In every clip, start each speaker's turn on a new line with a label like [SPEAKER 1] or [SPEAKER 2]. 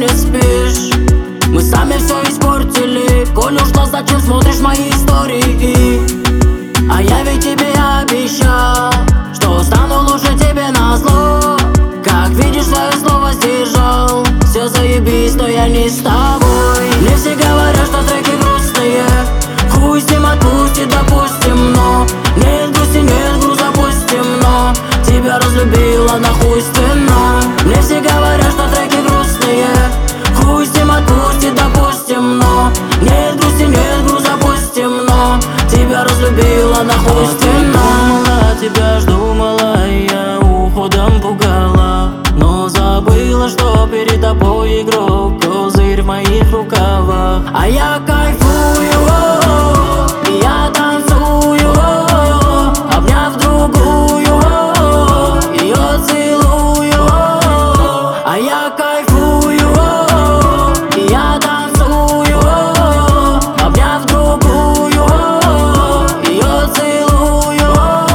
[SPEAKER 1] не спишь. Мы сами все испортили. Коль ушла, зачем смотришь мои истории? А я ведь тебе обещал, что стану лучше тебе назло. Как видишь, свое слово сдержал. Все заебись, но я не с тобой. Мне все говорят, что треки грустные. Хуй с ним, отпустит, допустим, но нет грусти, нет груза, пустим, но тебя разлюбила нахуйственно. Мне все говорят, что треки грустные. Хуй с ним, отпустит, допустим, но нет грусти, нет груза, пустим, но тебя разлюбила нахуйственно.
[SPEAKER 2] Тебя ж думала, и я уходом пугала, но забыла, что перед тобой игрок, козырь в моих рукавах.
[SPEAKER 1] А я кайфую, и я танцую, обняв другую, ее целую. А я кайфую, и я танцую, обняв другую, ее целую.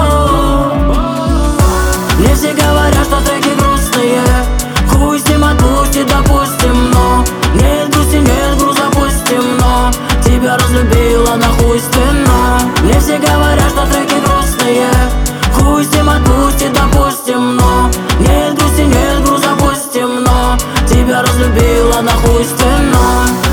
[SPEAKER 1] Мне все говорят, что треки грустные. Хуй с ним, отпустит, допустим, но нет грусти, нет груза, пустим, но тебя разлюбила нахуйственно. Мне все говорят, что треки грустные. Хуй с ним, отпустит, допустим, но нет грусти, нет груза, пустим, но тебя разлюбила нахуйственно.